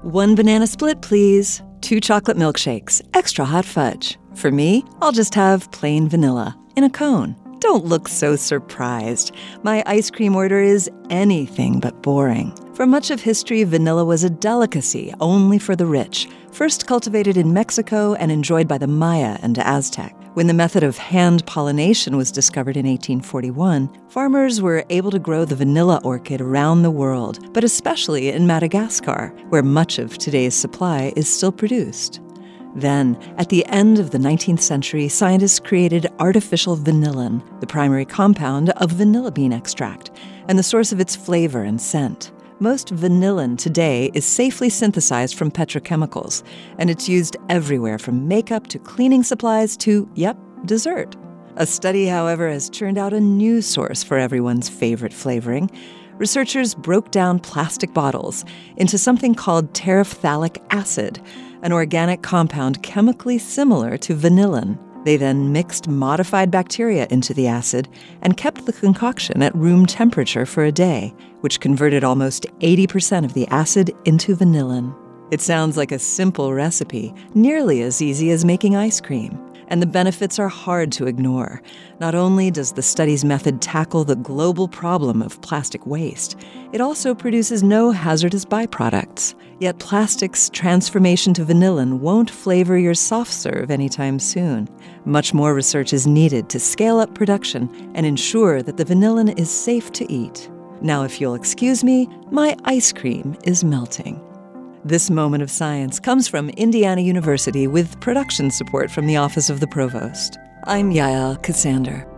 1 banana split, please. 2 chocolate milkshakes, extra hot fudge. For me, I'll just have plain vanilla in a cone. Don't look so surprised. My ice cream order is anything but boring. For much of history, vanilla was a delicacy only for the rich, first cultivated in Mexico and enjoyed by the Maya and Aztec. When the method of hand pollination was discovered in 1841, farmers were able to grow the vanilla orchid around the world, but especially in Madagascar, where much of today's supply is still produced. Then, at the end of the 19th century, scientists created artificial vanillin, the primary compound of vanilla bean extract, and the source of its flavor and scent. Most vanillin today is safely synthesized from petrochemicals, and it's used everywhere from makeup to cleaning supplies to, dessert. A study, however, has turned out a new source for everyone's favorite flavoring. Researchers broke down plastic bottles into something called terephthalic acid, an organic compound chemically similar to vanillin. They then mixed modified bacteria into the acid and kept the concoction at room temperature for a day, which converted almost 80% of the acid into vanillin. It sounds like a simple recipe, nearly as easy as making ice cream. And the benefits are hard to ignore. Not only does the study's method tackle the global problem of plastic waste, it also produces no hazardous byproducts. Yet plastic's transformation to vanillin won't flavor your soft serve anytime soon. Much more research is needed to scale up production and ensure that the vanillin is safe to eat. Now, if you'll excuse me, my ice cream is melting. This moment of science comes from Indiana University with production support from the Office of the Provost. I'm Yael Ksander.